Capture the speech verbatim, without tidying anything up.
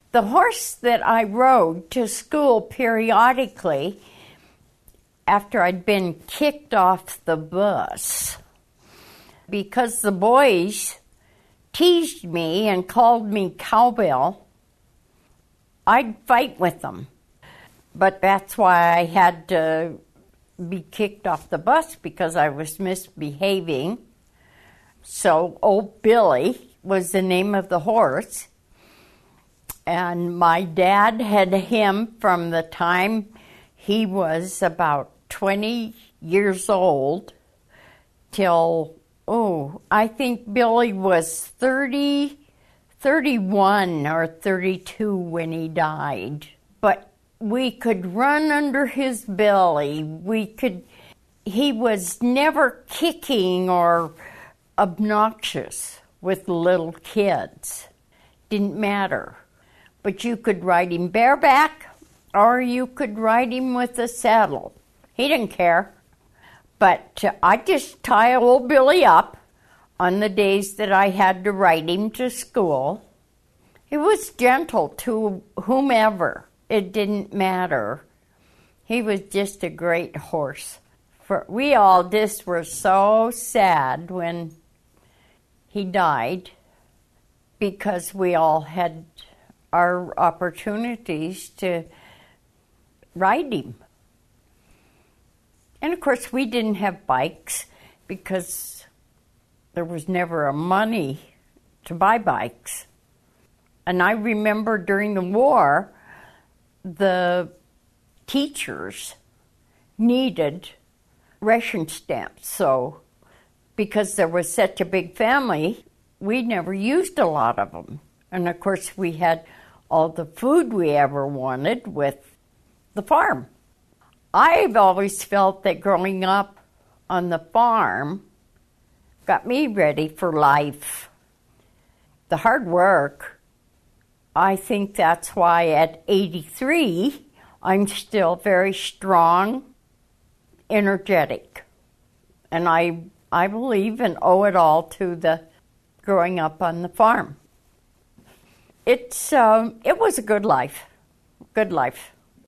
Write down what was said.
The horse that I rode to school periodically after I'd been kicked off the bus because the boys teased me and called me Cowbell, I'd fight with them. But that's why I had to be kicked off the bus, because I was misbehaving. So Old Billy was the name of the horse. And my dad had him from the time he was about twenty years old till, oh, I think Billy was thirty, thirty-one or thirty-two when he died. But we could run under his belly. We could, he was never kicking or obnoxious with little kids. Didn't matter. But you could ride him bareback or you could ride him with a saddle. He didn't care. But uh, I'd just tie old Billy up on the days that I had to ride him to school. He was gentle to whomever. It didn't matter. He was just a great horse. For we all just were so sad when he died, because we all had our opportunities to ride him. And of course we didn't have bikes because there was never a money to buy bikes. And I remember during the war, the teachers needed ration stamps. So because there was such a big family, we never used a lot of them. And of course we had all the food we ever wanted with the farm. I've always felt that growing up on the farm got me ready for life. The hard work, I think that's why at eighty-three, I'm still very strong, energetic. And I I believe and owe it all to the growing up on the farm. It's um, it was a good life, good life.